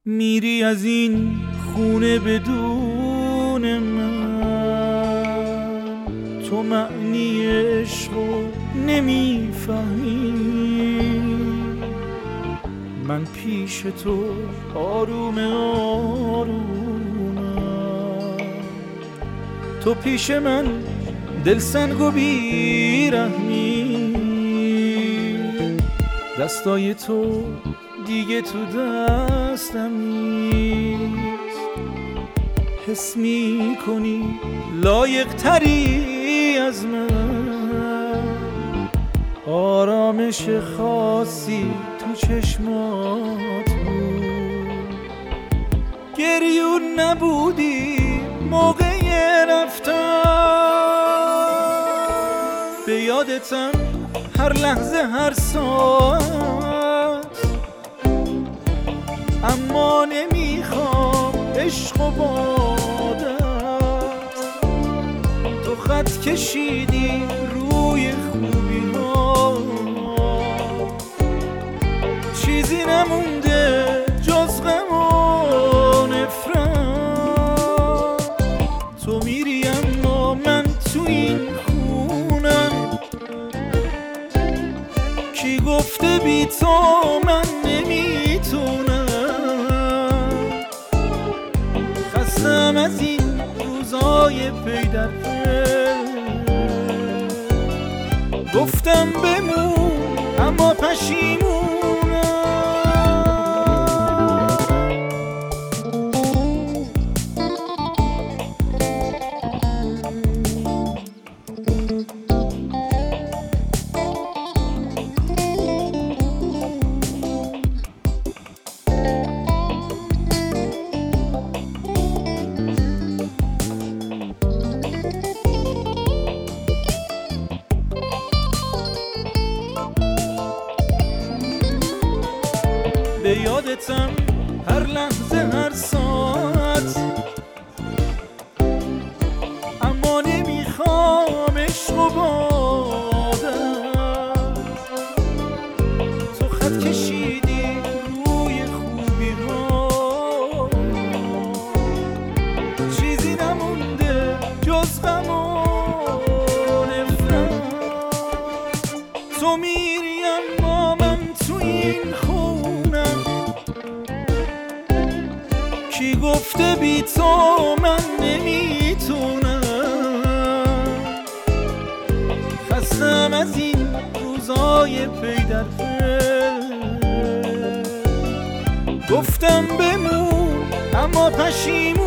میری از این خونه بدون من، تو معنی عشقو نمیفهمی. من پیش تو آروم آرومم، تو پیش من دلسنگ و بیرحمی. دستای تو دیگه تو دستم نیست، حس میکنی لایق تری از من. آرامش خاصی تو چشمات بود، گریون نبودی موقع رفتن. به یادتم هر لحظه هر ساعت، اما نمیخوام عشق و بادت. تو خط کشیدی روی خوبی ها، چیزی نمونده جز غم و نفرت. تو میری اما من تو این خونم، کی گفته بی تو من نمیتونم. خستم از این روزای پی در پی، گفتم بمون اما پشیمونم. به یادتم هر لحظه هر ساعت، اما نمیخوام عشق و بادت. تو خط کشیدی روی خوبی ها، چیزی نمونده جز غم و نفرت. تو میری اما من تو این خونم، کی گفته بی تو من نمیتونم. خستم از این روزای پی در پی، گفتم بمون اما پشیمونم.